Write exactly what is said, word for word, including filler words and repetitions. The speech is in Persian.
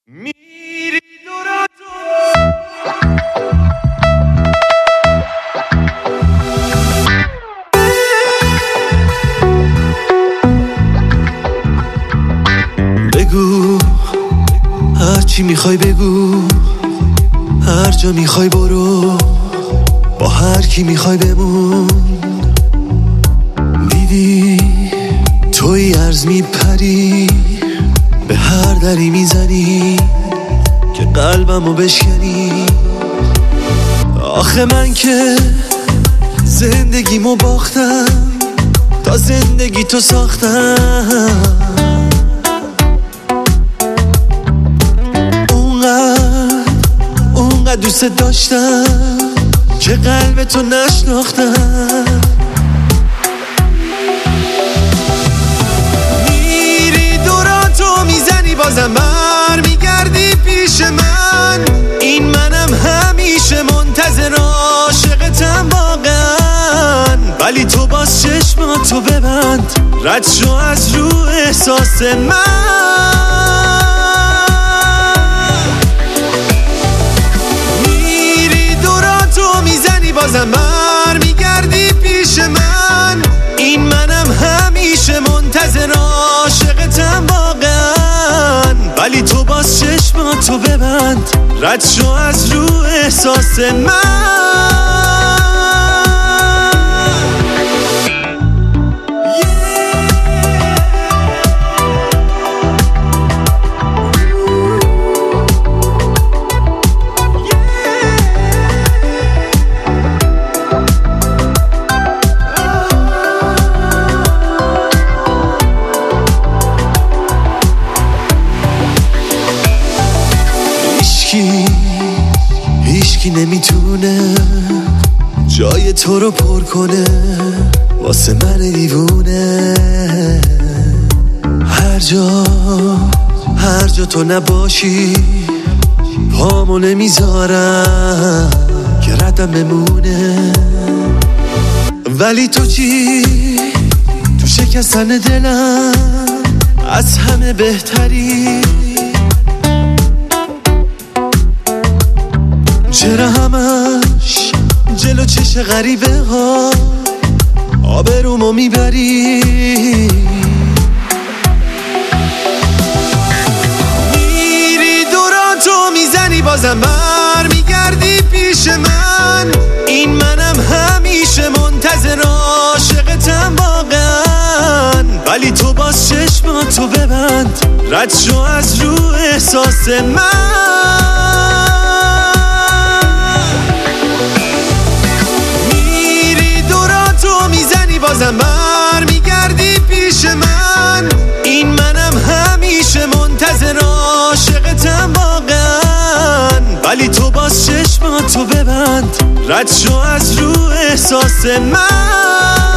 میری دورا بگو هر چی میخوای بگو، هر جا میخوای برو، با هر کی میخوای بمون. دیدی توی عرض میپری، به هر دری میزنی که قلبمو بشکنی. آخه من که زندگیمو باختم، تا زندگی تو ساختم. اونقدر اونقدر دوست داشتم که قلب تو نشناختم. میری دوراتو میزنی بازم بر میگردی پیش من. این منم همیشه منتظر عاشقتم واقعا، ولی تو باز چشماتو ببند، رد شو از رو احساس من. میری دوراتو میزنی بازم بر میگردی پیش من. این منم همیشه منتظر عاشقتم واقعا، ولی تو باز چشماتو ببند، رد شو از رو احساس من. هیچکی نمیتونه جای تو رو پر کنه واسه من دیوونه. هر جا هر جا تو نباشی پامو نمیذارم که ردم بمونه. ولی تو چی؟ تو شکستن دلم از همه بهتری. چرا همش جلو چش غریبه ها آبرومو میبری؟ میری دوراتو میزنی بازم بر میگردی پیش من. این منم همیشه منتظر عاشقتم واقعا، ولی تو باز چشماتو ببند، رد شو از رو احساس من. میزنی بازم بر میگردی پیش من. این منم همیشه منتظر عاشقتم واقعا، ولی تو باز چشماتو ببند، رد شو از رو احساس من.